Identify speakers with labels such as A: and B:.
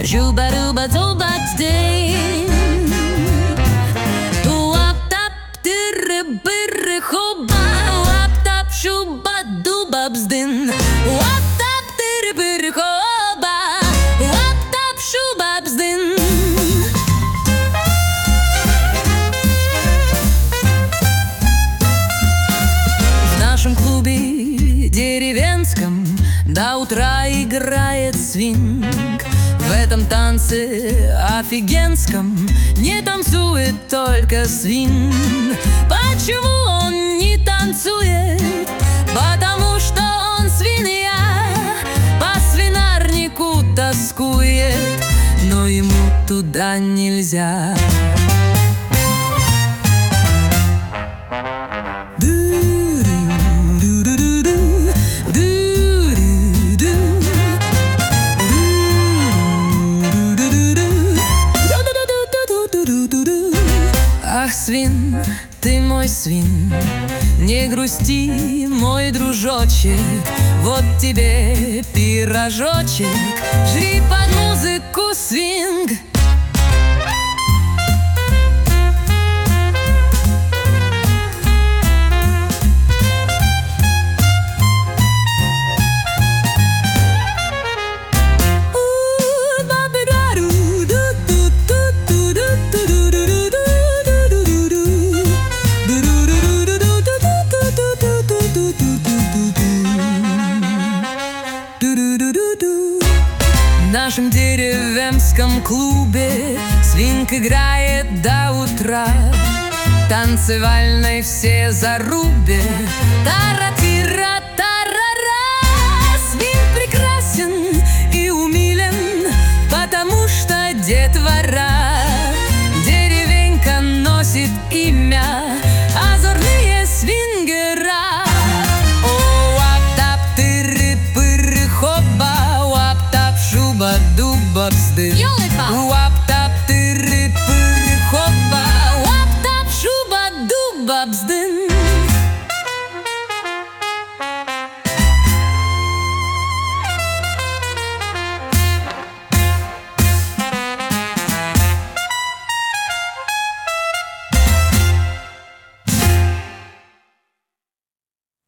A: Juba-duba-duba-ding. Wap-tap-dirri-birri-hubba, wap-tap-shuba-duba-bzdin. Wap-tap-dirri-birri-hubba, wap-tап-шуба-бздин. В нашем клубе деревенском до утра играет свинг. В этом танце офигенском не танцует только свин. Почему он не танцует? Потому что он свинья, по свинарнику тоскует, но ему туда нельзя. Ах, свин, ты мой свин, не грусти, мой дружочек. Вот тебе пирожочек, жри под музыку свинг. В нашем деревенском клубе свинг играет до утра. Танцевальной все зарубе тара-тира-тарара. Свинг прекрасен и умилен, потому что детвора деревенька носит имя